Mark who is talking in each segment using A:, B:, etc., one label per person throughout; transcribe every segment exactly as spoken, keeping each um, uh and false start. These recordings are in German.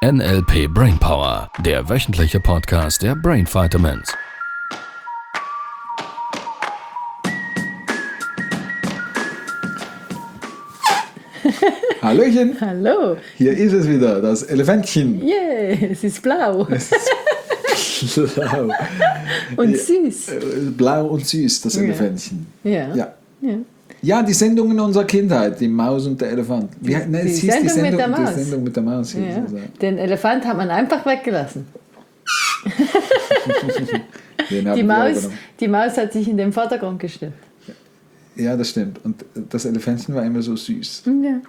A: N L P Brainpower, der wöchentliche Podcast der Brain Vitamins.
B: Hallöchen!
C: Hallo!
B: Hier ist es wieder, das Elefantchen.
C: Yeah, es ist blau.
B: Es ist blau.
C: Und süß.
B: Blau und süß, das Elefantchen.
C: Ja.
B: Ja.
C: Ja.
B: Ja, die Sendungen unserer Kindheit, die Maus und der Elefant. Wie, ne,
C: Die
B: es hieß
C: Sendung
B: die, Sendung,
C: mit der Maus.
B: die Sendung mit der Maus. hieß
C: Ja.
B: es, ja.
C: Den Elefant hat man einfach weggelassen.
B: Den haben
C: Die
B: wir
C: Maus,
B: übernommen.
C: die Maus hat sich in den Vordergrund gestellt.
B: Ja, das stimmt. Und das Elefantchen war immer so süß.
C: Ja.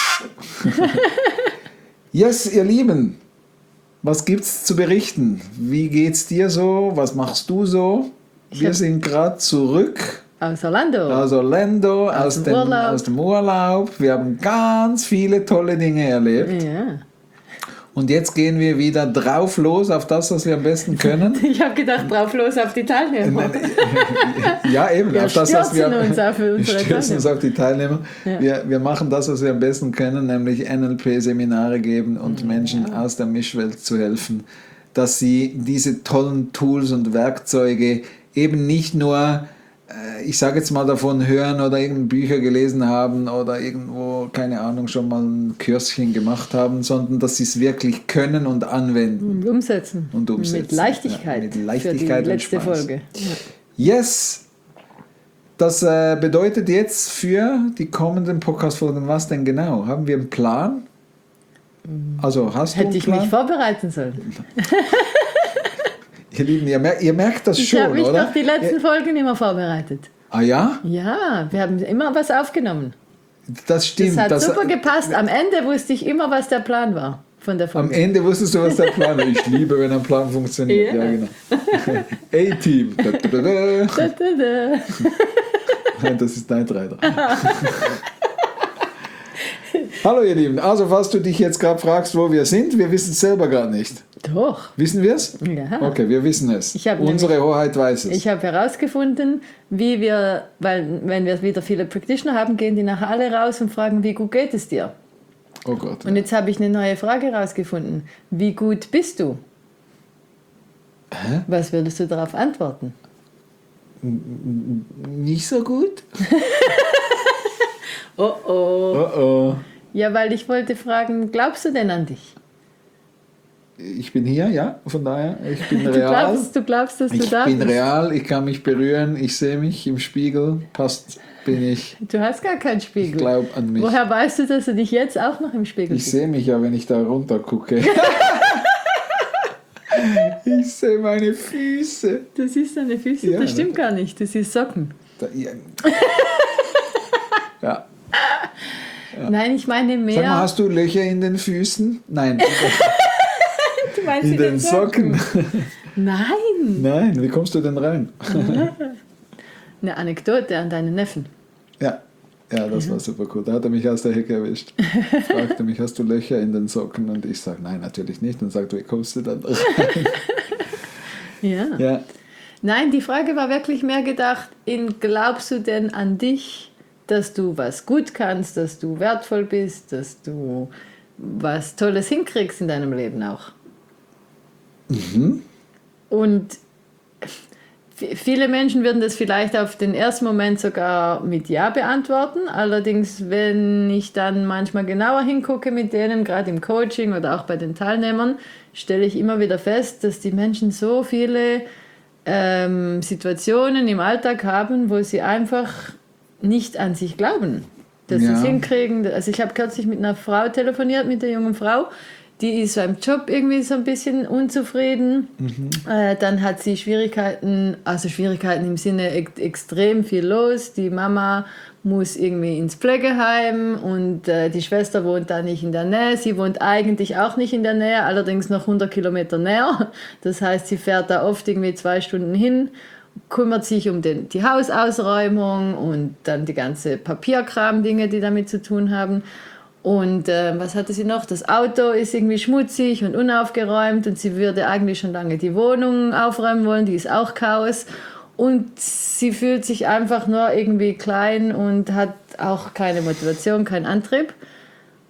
B: Yes, ihr Lieben, was gibt's zu berichten? Wie geht's dir so? Was machst du so? Wir
C: hab-
B: sind gerade zurück
C: Aus Orlando.
B: aus Orlando, aus,
C: Aus dem
B: dem,
C: Urlaub.
B: aus dem Urlaub. Wir haben ganz viele tolle Dinge erlebt.
C: Ja.
B: Und jetzt gehen wir wieder drauf los auf das, was wir am besten können.
C: Ich habe gedacht, drauf los auf die Teilnehmer.
B: Ja, eben,
C: Wir
B: auf das, was wir,
C: stürzen uns auf
B: wir
C: unsere
B: stürzen uns
C: Teilnehmer.
B: auf die Teilnehmer.
C: Ja.
B: Wir, wir machen das, was wir am besten können, nämlich N L P-Seminare geben und Menschen aus der Mischwelt zu helfen, dass sie diese tollen Tools und Werkzeuge eben nicht nur, äh, ich sage jetzt mal, davon hören oder irgendeine Bücher gelesen haben oder irgendwo, keine Ahnung, schon mal ein Kürschen gemacht haben, sondern dass sie es wirklich können und anwenden.
C: Und umsetzen.
B: Und umsetzen.
C: Mit Leichtigkeit.
B: Ja, mit Leichtigkeit
C: für die
B: und
C: letzte
B: Spaß.
C: Folge. Ja.
B: Yes! Das äh, bedeutet jetzt für die kommenden Podcast-Folgen was denn genau? Haben wir einen Plan? Also hast du
C: Hätte
B: einen
C: ich
B: Plan?
C: mich vorbereiten sollen.
B: Ihr Lieben, ihr, mer ihr merkt das
C: Ich
B: schon,
C: habe mich
B: oder?
C: doch die letzten Folgen immer vorbereitet.
B: Ah ja?
C: Ja, wir haben immer was aufgenommen.
B: Das stimmt.
C: Das hat
B: das,
C: super gepasst. Am Ende wusste ich immer, was der Plan war von der
B: am
C: Folge.
B: Ende wusstest du, was der Plan war. Ich liebe, wenn ein Plan funktioniert. Ja,
C: Ja.
B: genau. A-Team. Da, da, da, da.
C: Da, da, da.
B: Nein, das ist Night Rider. Hallo ihr Lieben, also falls du dich jetzt gerade fragst, wo wir sind, wir wissen es selber gar nicht.
C: Doch.
B: Wissen wir es?
C: Ja.
B: Okay, wir wissen es.
C: Ich hab
B: Unsere Hoheit weiß es.
C: Ich habe herausgefunden, wie wir, weil wenn wir wieder viele Practitioner haben, gehen die nachher alle raus und fragen, wie gut geht es dir?
B: Oh Gott.
C: Und jetzt habe ich eine neue Frage herausgefunden. Wie gut bist du?
B: Hä?
C: Was würdest du darauf antworten?
B: Nicht so gut?
C: Oh oh.
B: Oh oh.
C: Ja, weil ich wollte fragen, glaubst du denn an dich?
B: Ich bin hier, ja, von daher, ich bin
C: Du
B: real.
C: glaubst, du glaubst, dass du
B: Ich
C: da
B: bin
C: bist?
B: real, ich kann mich berühren, ich sehe mich im Spiegel, passt, bin ich.
C: Du hast gar keinen Spiegel.
B: Ich glaube an mich.
C: Woher weißt du, dass du dich jetzt auch noch im Spiegel
B: Ich
C: siehst?
B: sehe mich ja, wenn ich da runter gucke. Ich sehe meine Füße.
C: Du siehst deine Füße?
B: Ja,
C: das stimmt gar nicht. Du siehst Socken.
B: Da, ja. Ja.
C: Nein, ich meine mehr.
B: Sag mal, hast du Löcher in den Füßen? Nein.
C: du meinst
B: In den Socken?
C: Nein.
B: Nein, wie kommst du denn rein?
C: Eine Anekdote an deinen Neffen.
B: Ja, ja, das war super cool. Da hat er mich aus der Hecke erwischt. Fragte mich, hast du Löcher in den Socken? Und ich sage, nein, natürlich nicht. Und sagt, wie kommst du dann rein?
C: Ja.
B: Ja,
C: Nein, die Frage war wirklich mehr gedacht in, glaubst du denn an dich, dass du was gut kannst, dass du wertvoll bist, dass du was Tolles hinkriegst in deinem Leben auch?
B: Mhm.
C: Und v- viele Menschen würden das vielleicht auf den ersten Moment sogar mit Ja beantworten. Allerdings, wenn ich dann manchmal genauer hingucke mit denen, gerade im Coaching oder auch bei den Teilnehmern, stelle ich immer wieder fest, dass die Menschen so viele ähm, Situationen im Alltag haben, wo sie einfach nicht an sich glauben, dass
B: Ja.
C: sie es hinkriegen. Also ich habe kürzlich mit einer Frau telefoniert, mit der jungen Frau, die ist beim Job irgendwie so ein bisschen unzufrieden. Äh, dann hat sie Schwierigkeiten, also Schwierigkeiten im Sinne ex extrem viel los. Die Mama muss irgendwie ins Pflegeheim und äh, die Schwester wohnt da nicht in der Nähe. Sie wohnt eigentlich auch nicht in der Nähe, allerdings noch hundert Kilometer näher. Das heißt, sie fährt da oft irgendwie zwei Stunden hin, kümmert sich um den, die Hausausräumung und dann die ganze Papierkram-Dinge, die damit zu tun haben. Und äh, was hatte sie noch? Das Auto ist irgendwie schmutzig und unaufgeräumt und sie würde eigentlich schon lange die Wohnung aufräumen wollen, die ist auch Chaos. Und sie fühlt sich einfach nur irgendwie klein und hat auch keine Motivation, keinen Antrieb.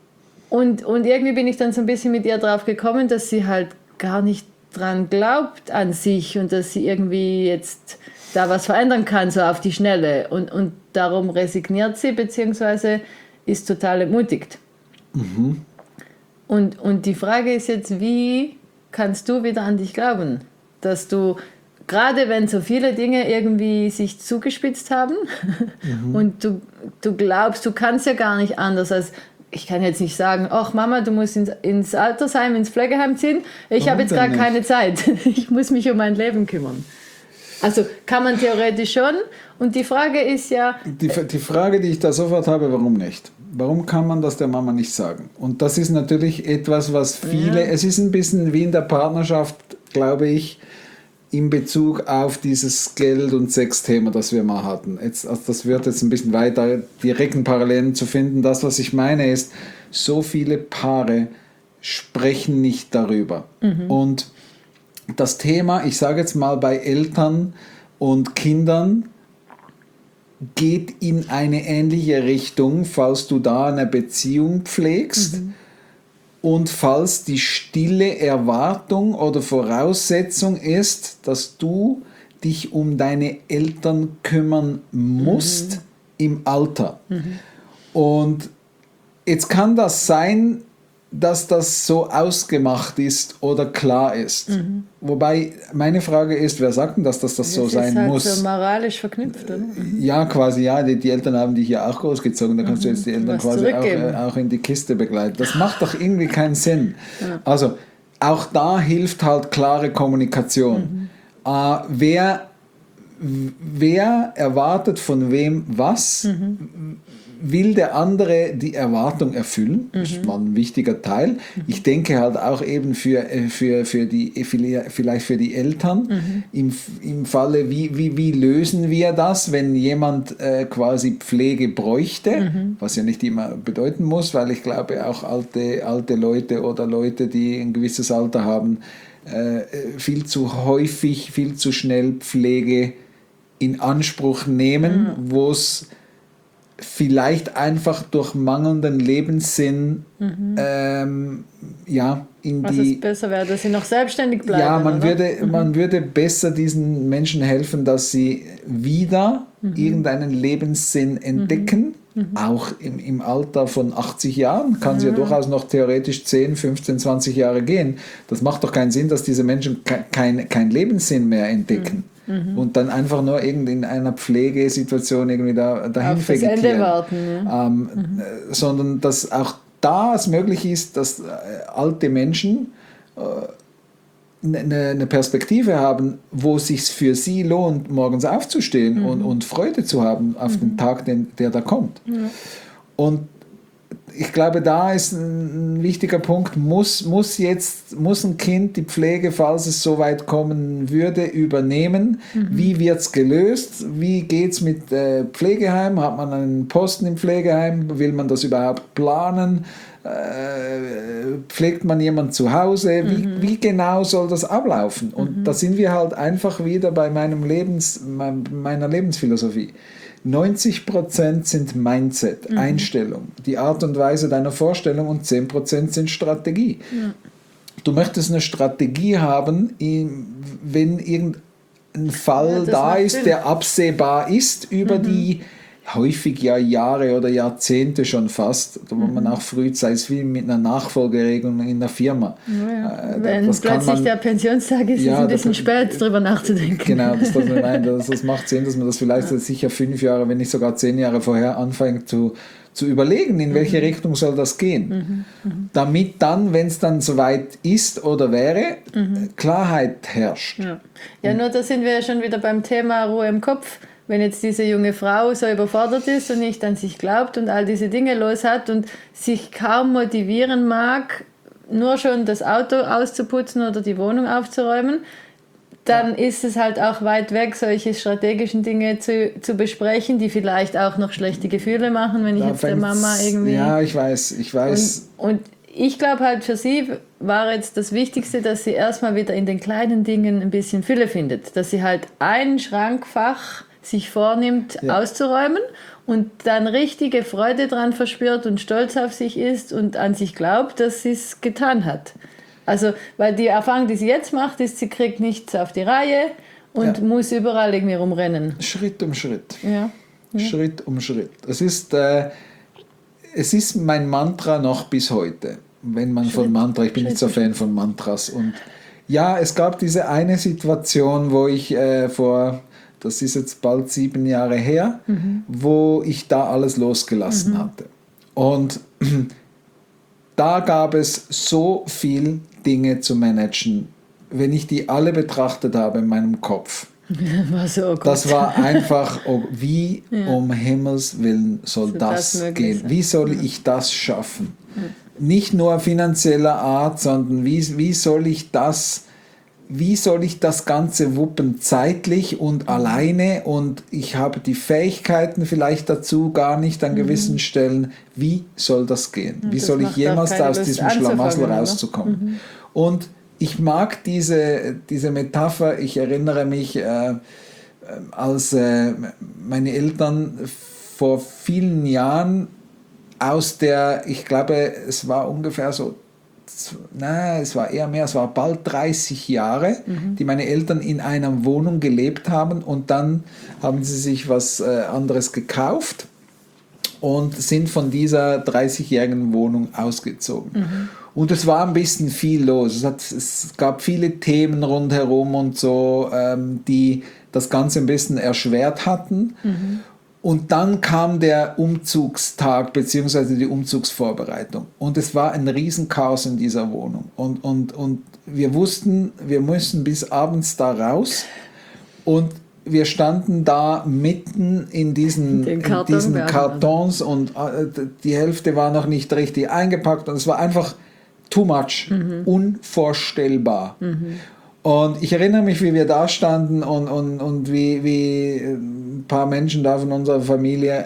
C: Und, und irgendwie bin ich dann so ein bisschen mit ihr drauf gekommen, dass sie halt gar nicht dran glaubt an sich und dass sie irgendwie jetzt da was verändern kann, so auf die Schnelle. Und, und darum resigniert sie, beziehungsweise ist total entmutigt.
B: Mhm.
C: Und, und die Frage ist jetzt, wie kannst du wieder an dich glauben? Dass du, gerade wenn so viele Dinge irgendwie sich zugespitzt haben mhm. und du, du glaubst, du kannst ja gar nicht anders als, ich kann jetzt nicht sagen, ach Mama, du musst ins, ins Altersheim, ins Pflegeheim ziehen, ich habe jetzt gar nicht? keine Zeit, ich muss mich um mein Leben kümmern. Also kann man theoretisch schon. Und die Frage ist ja...
B: Die, die Frage, die ich da sofort habe, warum nicht? Warum kann man das der Mama nicht sagen? Und das ist natürlich etwas, was viele... Ja. Es ist ein bisschen wie in der Partnerschaft, glaube ich, in Bezug auf dieses Geld- und Sex-Thema, das wir mal hatten. Jetzt, also das wird jetzt ein bisschen weiter, direkten Parallelen zu finden. Das, was ich meine, ist, so viele Paare sprechen nicht darüber. Mhm. Und das Thema, ich sage jetzt mal bei Eltern und Kindern, geht in eine ähnliche Richtung, falls du da eine Beziehung pflegst mhm. und falls die stille Erwartung oder Voraussetzung ist, dass du dich um deine Eltern kümmern musst mhm. im Alter. Mhm. Und jetzt kann das sein, dass das so ausgemacht ist oder klar ist. Mhm. Wobei meine Frage ist, wer sagt denn, dass das, das, das so sein
C: halt
B: muss?
C: Das ist so moralisch verknüpft, oder?
B: Ja, quasi, ja. Die, die Eltern haben dich ja auch großgezogen, da kannst mhm. du jetzt die Eltern Was quasi auch, äh, auch in die Kiste begleiten. Das macht doch irgendwie keinen Sinn. Ja. Also auch da hilft halt klare Kommunikation. Mhm. Äh, wer, wer erwartet von wem was? Mhm. Will der andere die Erwartung erfüllen? Das ist mal ein wichtiger Teil. Mhm. Ich denke halt auch eben für, für, für die, vielleicht für die Eltern, mhm. im, im Falle, wie, wie, wie lösen wir das, wenn jemand äh, quasi Pflege bräuchte, mhm. was ja nicht immer bedeuten muss, weil ich glaube auch alte, alte Leute oder Leute, die ein gewisses Alter haben, äh, viel zu häufig, viel zu schnell Pflege in Anspruch nehmen, mhm. wo es vielleicht einfach durch mangelnden Lebenssinn mhm. ähm, ja, in
C: Was
B: die...
C: es besser wäre, dass sie noch selbstständig bleiben,
B: Ja, man,
C: oder?
B: würde,
C: Mhm.
B: man würde besser diesen Menschen helfen, dass sie wieder mhm. irgendeinen Lebenssinn entdecken. Mhm. Mhm. Auch im, im Alter von achtzig Jahren kann es mhm. ja durchaus noch theoretisch zehn, fünfzehn, zwanzig Jahre gehen. Das macht doch keinen Sinn, dass diese Menschen ke- kein, kein Lebenssinn mehr entdecken. Mhm. Mhm. Und dann einfach nur in einer Pflegesituation irgendwie da, dahin
C: Auf das Ende warten. Ja.
B: Ähm, mhm. äh, sondern dass auch da es möglich ist, dass äh, alte Menschen äh, eine, eine Perspektive haben, wo es sich für sie lohnt, morgens aufzustehen mhm. und, und Freude zu haben auf mhm. den Tag, den, der da kommt. Mhm. Und ich glaube, da ist ein wichtiger Punkt, muss, muss jetzt, muss ein Kind die Pflege, falls es so weit kommen würde, übernehmen. Mhm. Wie wird es gelöst? Wie geht es mit äh, Pflegeheim? Hat man einen Posten im Pflegeheim? Will man das überhaupt planen? Äh, pflegt man jemanden zu Hause? Wie, mhm. wie genau soll das ablaufen? Und mhm. da sind wir halt einfach wieder bei meinem Lebens, meiner Lebensphilosophie. neunzig Prozent sind Mindset, mhm. Einstellung, die Art und Weise deiner Vorstellung und zehn Prozent sind Strategie. Ja. Du möchtest eine Strategie haben, wenn irgendein Fall ja, da ist, Sinn. der absehbar ist über mhm. die häufig ja Jahre oder Jahrzehnte schon fast, wo mhm. man auch frühzeitig wie mit einer Nachfolgeregelung in der Firma. Ja,
C: ja. Äh, Wenn plötzlich man, der Pensionstag ist, ja, ist es ein bisschen spät, darüber nachzudenken.
B: Genau, das, das, nein, das, das macht Sinn, dass man das vielleicht ja. sicher fünf Jahre, wenn nicht sogar zehn Jahre vorher anfängt zu, zu überlegen, in welche mhm. Richtung soll das gehen. Mhm. Mhm. Damit dann, wenn es dann soweit ist oder wäre, mhm. Klarheit herrscht.
C: Ja. ja, nur da sind wir ja schon wieder beim Thema Ruhe im Kopf. Wenn jetzt diese junge Frau so überfordert ist und nicht an sich glaubt und all diese Dinge los hat und sich kaum motivieren mag, nur schon das Auto auszuputzen oder die Wohnung aufzuräumen, dann ja. ist es halt auch weit weg, solche strategischen Dinge zu, zu besprechen, die vielleicht auch noch schlechte Gefühle machen, wenn ich da jetzt der Mama irgendwie...
B: Ja, ich weiß, ich weiß.
C: Und, und ich glaube halt, für sie war jetzt das Wichtigste, dass sie erstmal wieder in den kleinen Dingen ein bisschen Fülle findet. Dass sie halt ein Schrankfach sich vornimmt,
B: Ja.
C: auszuräumen und dann richtige Freude dran verspürt und stolz auf sich ist und an sich glaubt, dass sie es getan hat. Also, weil die Erfahrung, die sie jetzt macht, ist, sie kriegt nichts auf die Reihe und
B: Ja.
C: muss überall irgendwie rumrennen.
B: Schritt um Schritt.
C: Ja.
B: Schritt um Schritt. Es ist, äh, es ist mein Mantra noch bis heute. Wenn man von Mantra, ich bin nicht so Fan von Mantras. Und ja, es gab diese eine Situation, wo ich äh, vor, das ist jetzt bald sieben Jahre her, mhm. wo ich da alles losgelassen mhm. hatte. Und da gab es so viel Dinge zu managen, wenn ich die alle betrachtet habe in meinem Kopf.
C: War so gut.
B: Das war einfach, oh, wie ja. um Himmels Willen soll so das, das gehen? Sein. Wie soll ja. ich das schaffen? Ja. Nicht nur finanzieller Art, sondern wie, wie soll ich das, wie soll ich das Ganze wuppen zeitlich und mhm. alleine, und ich habe die Fähigkeiten vielleicht dazu gar nicht an gewissen mhm. Stellen. Wie soll das gehen? Wie das soll ich jemals da aus Lust diesem Schlamassel rauszukommen? Mhm. Und ich mag diese, diese Metapher. Ich erinnere mich, äh, als äh, meine Eltern vor vielen Jahren aus der, ich glaube, es war ungefähr so, nein, es war eher mehr, es war bald dreißig Jahre, mhm. die meine Eltern in einer Wohnung gelebt haben, und dann haben sie sich was äh, anderes gekauft und sind von dieser dreißigjährigen Wohnung ausgezogen. Mhm. Und es war ein bisschen viel los. Es, hat, es gab viele Themen rundherum und so, ähm, die das Ganze ein bisschen erschwert hatten. Mhm. Und dann kam der Umzugstag bzw. die Umzugsvorbereitung. Und es war ein Riesenchaos in dieser Wohnung. Und, und, und wir wussten, wir müssen bis abends da raus. Und wir standen da mitten in diesen, in diesen Kartons, und die Hälfte war noch nicht richtig eingepackt. Und es war einfach too much, mhm. unvorstellbar. Mhm. Und ich erinnere mich, wie wir da standen und, und, und wie, wie ein paar Menschen da von unserer Familie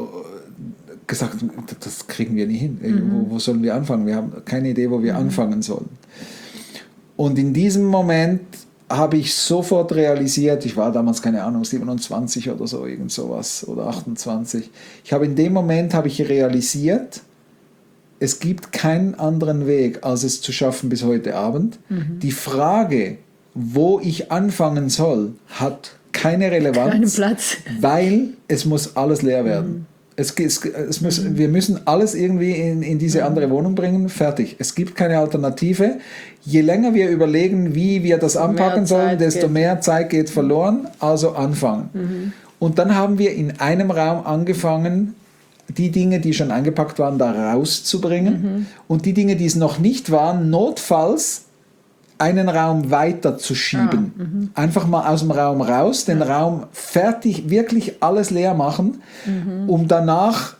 B: gesagt haben, das kriegen wir nicht hin. Mhm. Wo, wo sollen wir anfangen? Wir haben keine Idee, wo wir mhm. anfangen sollen. Und in diesem Moment habe ich sofort realisiert, ich war damals, keine Ahnung, siebenundzwanzig oder so, irgend sowas, oder achtundzwanzig. Ich habe in dem Moment habe ich realisiert, es gibt keinen anderen Weg, als es zu schaffen bis heute Abend. Mhm. Die Frage, wo ich anfangen soll, hat keine Relevanz, keinen Platz, weil es muss alles leer werden. Mhm. Es, es, es muss, mhm. Wir müssen alles irgendwie in, in diese mhm. andere Wohnung bringen, fertig. Es gibt keine Alternative. Je länger wir überlegen, wie wir das anpacken sollen, desto mehr Zeit geht verloren, also anfangen. Mhm. Und dann haben wir in einem Raum angefangen, die Dinge, die schon eingepackt waren, da rauszubringen, mhm. und die Dinge, die es noch nicht waren, notfalls einen Raum weiter zu schieben. Ah, mhm. Einfach mal aus dem Raum raus, den ja. Raum fertig, wirklich alles leer machen, mhm. um danach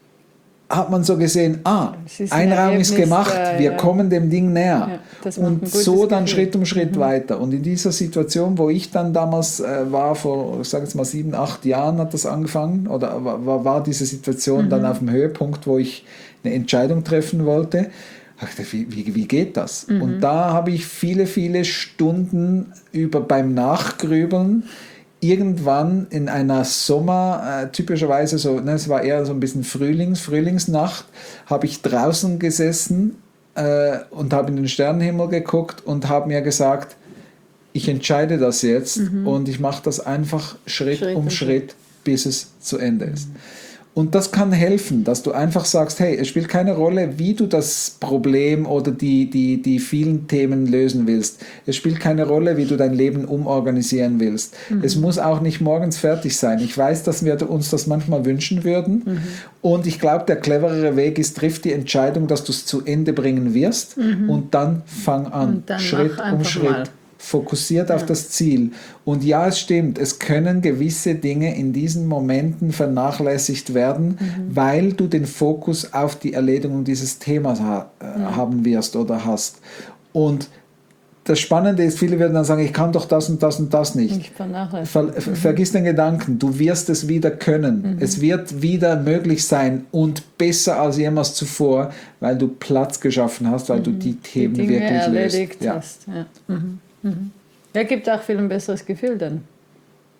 B: hat man so gesehen, ah, ein Raum Ergebnis, ist gemacht, äh, wir ja. kommen dem Ding näher. Ja, und so dann Gefühl. Schritt um Schritt mhm. weiter. Und in dieser Situation, wo ich dann damals äh, war, vor, ich sage jetzt mal sieben, acht Jahren hat das angefangen, oder war, war diese Situation mhm. dann auf dem Höhepunkt, wo ich eine Entscheidung treffen wollte. Ich dachte, wie, wie, wie geht das? Mhm. Und da habe ich viele, viele Stunden über beim Nachgrübeln irgendwann in einer Sommer, äh, typischerweise so, ne, es war eher so ein bisschen Frühlings, Frühlingsnacht, habe ich draußen gesessen äh, und habe in den Sternenhimmel geguckt und habe mir gesagt, ich entscheide das jetzt mhm. und ich mache das einfach Schritt, Schritt um Schritt, bis es zu Ende ist. Mhm. Und das kann helfen, dass du einfach sagst, hey, es spielt keine Rolle, wie du das Problem oder die, die, die vielen Themen lösen willst. Es spielt keine Rolle, wie du dein Leben umorganisieren willst. Mhm. Es muss auch nicht morgens fertig sein. Ich weiß, dass wir uns das manchmal wünschen würden. Mhm. Und ich glaube, der cleverere Weg ist, triff die Entscheidung, dass du es zu Ende bringen wirst, mhm. und dann fang an, dann Schritt um Schritt. Mal. Fokussiert ja. auf das Ziel. Und ja, es stimmt, es können gewisse Dinge in diesen Momenten vernachlässigt werden, mhm. weil du den Fokus auf die Erledigung dieses Themas ha- ja. haben wirst oder hast. Und das Spannende ist, viele werden dann sagen, ich kann doch das und das und das nicht. Ich Ver- mhm. Vergiss den Gedanken, du wirst es wieder können. Mhm. Es wird wieder möglich sein und besser als jemals zuvor, weil du Platz geschaffen hast, weil mhm. du die Themen die Dinge wirklich
C: erledigt
B: löst.
C: Hast. Ja. Ja. Mhm. Mhm. Ja, gibt auch viel ein besseres Gefühl dann.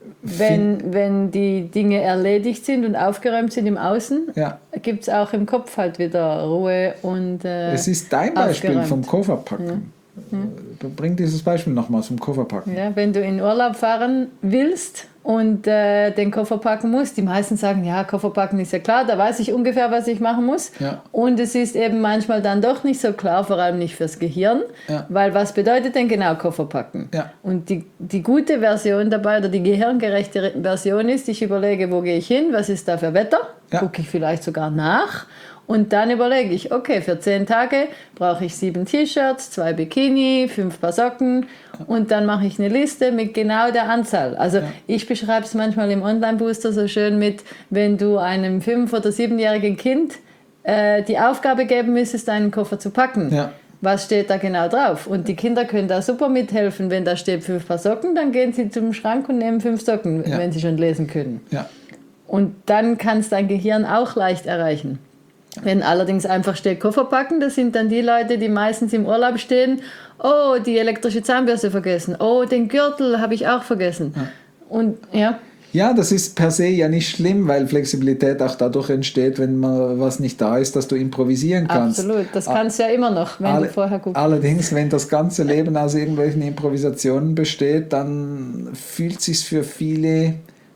C: wenn, wenn die Dinge erledigt sind und aufgeräumt sind im Außen,
B: ja.
C: gibt es auch im Kopf halt wieder Ruhe und äh,
B: Es ist dein Beispiel
C: aufgeräumt.
B: vom Kofferpacken. Ja. Ja. Bring dieses Beispiel nochmals vom Kofferpacken.
C: Ja, wenn du in Urlaub fahren willst und äh, den Koffer packen musst, die meisten sagen, ja, Koffer packen ist ja klar, da weiß ich ungefähr, was ich machen muss.
B: Ja.
C: Und es ist eben manchmal dann doch nicht so klar, vor allem nicht fürs Gehirn,
B: ja.
C: weil was bedeutet denn genau Koffer packen?
B: Ja.
C: Und die, die gute Version dabei oder die gehirngerechte Version ist, ich überlege, wo gehe ich hin, was ist da für Wetter,
B: ja.
C: gucke ich vielleicht sogar nach. Und dann überlege ich, okay, für zehn Tage brauche ich sieben T-Shirts, zwei Bikini, fünf Paar Socken und dann mache ich eine Liste mit genau der Anzahl. Also ja. ich beschreibe es manchmal im Online-Booster so schön mit, wenn du einem fünf- oder siebenjährigen Kind äh, die Aufgabe geben müsstest, einen Koffer zu packen.
B: Ja.
C: Was steht da genau drauf? Und die Kinder können da super mithelfen. Wenn da steht fünf Paar Socken, dann gehen sie zum Schrank und nehmen fünf Socken, ja. wenn sie schon lesen können.
B: Ja.
C: Und dann kann es dein Gehirn auch leicht erreichen. Wenn allerdings einfach steht Koffer packen, das sind dann die Leute, die meistens im Urlaub stehen, oh, die elektrische Zahnbürste vergessen, oh, den Gürtel habe ich auch vergessen. Ja. Und ja.
B: Ja, das ist per se ja nicht schlimm, weil Flexibilität auch dadurch entsteht, wenn mal was nicht da ist, dass du improvisieren kannst.
C: Absolut, das kannst du ja immer noch, wenn
B: Alle,
C: du vorher guckst.
B: Allerdings, wenn das ganze Leben aus irgendwelchen Improvisationen besteht, dann fühlt es sich für viele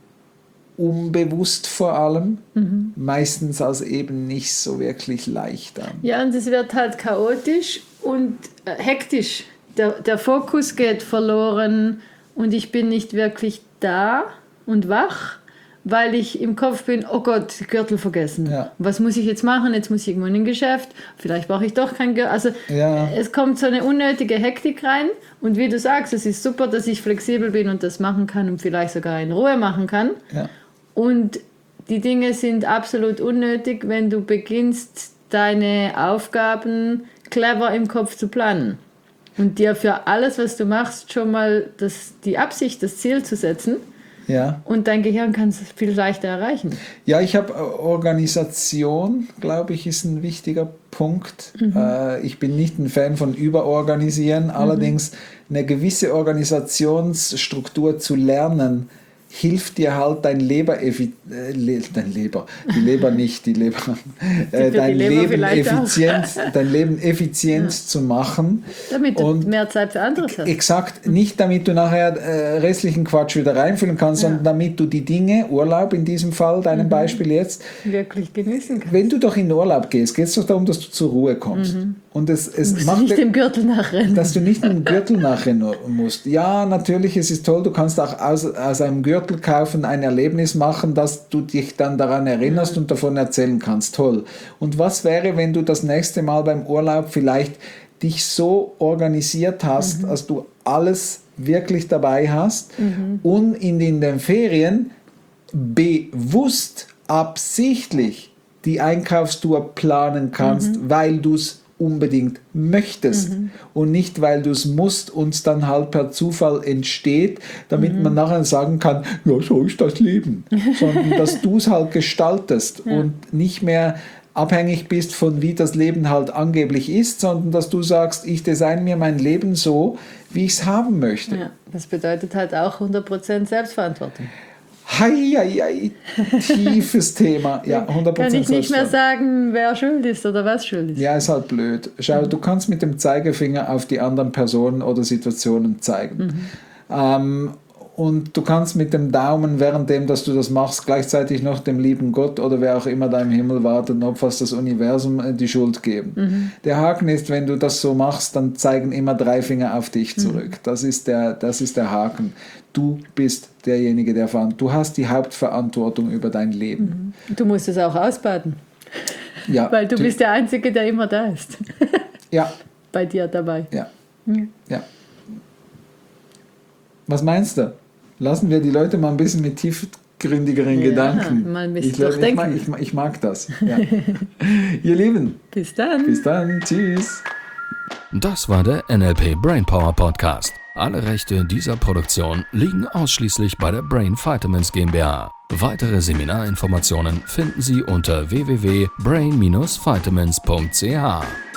B: unbewusst vor allem, mhm. meistens als eben nicht so wirklich leicht an.
C: Ja, und es wird halt chaotisch und äh, hektisch. Der, der Fokus geht verloren und ich bin nicht wirklich da und wach, weil ich im Kopf bin, oh Gott, Gürtel vergessen. Ja. Was muss ich jetzt machen? Jetzt muss ich irgendwo in ein Geschäft, vielleicht brauche ich doch kein Gürtel. Also ja. es kommt so eine unnötige Hektik rein und wie du sagst, es ist super, dass ich flexibel bin und das machen kann und vielleicht sogar in Ruhe machen kann. Ja. Und die Dinge sind absolut unnötig, wenn du beginnst, deine Aufgaben clever im Kopf zu planen. Und dir für alles, was du machst, schon mal das, die Absicht, das Ziel zu setzen. Ja. Und dein Gehirn kann es viel leichter erreichen.
B: Ja, ich habe Organisation, glaube ich, ist ein wichtiger Punkt. Mhm. Äh, ich bin nicht ein Fan von Überorganisieren, mhm. allerdings eine gewisse Organisationsstruktur zu lernen, hilft dir halt dein Leber, äh, dein Leber, die Leber nicht, die Leber, äh, dein, die Leber Leben effizient, dein Leben effizient ja. zu machen.
C: Damit du und mehr Zeit für anderes hast.
B: Exakt, nicht damit du nachher äh, restlichen Quatsch wieder reinfüllen kannst, ja. sondern damit du die Dinge, Urlaub in diesem Fall, deinem mhm. Beispiel jetzt,
C: wirklich genießen kannst.
B: Wenn du doch in Urlaub gehst, geht es doch darum, dass du zur Ruhe kommst. Mhm. Und es, es
C: du
B: macht
C: nicht dem Gürtel nachrennen.
B: Dass du nicht dem Gürtel nachrennen musst. Ja, natürlich, es ist toll, du kannst auch aus, aus einem Gürtel kaufen, ein Erlebnis machen, dass du dich dann daran erinnerst mhm. und davon erzählen kannst. Toll. Und was wäre, wenn du das nächste Mal beim Urlaub vielleicht dich so organisiert hast, mhm. dass du alles wirklich dabei hast mhm. und in, in den Ferien bewusst, absichtlich die Einkaufstour planen kannst, mhm. weil du es unbedingt möchtest mhm. und nicht, weil du es musst und es dann halt per Zufall entsteht, damit mhm. man nachher sagen kann, ja, so ist das Leben, sondern dass du es halt gestaltest ja. und nicht mehr abhängig bist von wie das Leben halt angeblich ist, sondern dass du sagst, ich design mir mein Leben so, wie ich es haben möchte.
C: Ja, das bedeutet halt auch hundert Prozent Selbstverantwortung.
B: Hei, hei, hei, tiefes Thema. Ja, hundert Prozent
C: Kann ich nicht mehr sagen, wer schuld ist oder was schuld ist.
B: Ja, ist halt blöd. Schau, mhm. du kannst mit dem Zeigefinger auf die anderen Personen oder Situationen zeigen. Mhm. Ähm, und du kannst mit dem Daumen, währenddem dass du das machst, gleichzeitig noch dem lieben Gott oder wer auch immer da im Himmel wartet, ob fast das Universum die Schuld geben. Mhm. Der Haken ist, wenn du das so machst, dann zeigen immer drei Finger auf dich zurück. Mhm. Das ist der, das ist der Haken. Du bist derjenige, der verantwortet. Du hast die Hauptverantwortung über dein Leben.
C: Mhm. Du musst es auch ausbaden.
B: Ja,
C: weil du, du bist der Einzige, der immer da ist.
B: Ja.
C: Bei dir dabei.
B: Ja. Mhm. Ja. Was meinst du? Lassen wir die Leute mal ein bisschen mit tiefgründigeren ja, Gedanken.
C: Mal ein
B: bisschen ich, glaub, ich, mag, ich, ich mag das. Ja. Ihr Lieben.
C: Bis dann.
B: Bis dann. Tschüss.
A: Das war der N L P Brainpower Podcast. Alle Rechte dieser Produktion liegen ausschließlich bei der Brain Vitamins GmbH. Weitere Seminarinformationen finden Sie unter w w w punkt brain dash vitamins punkt c h.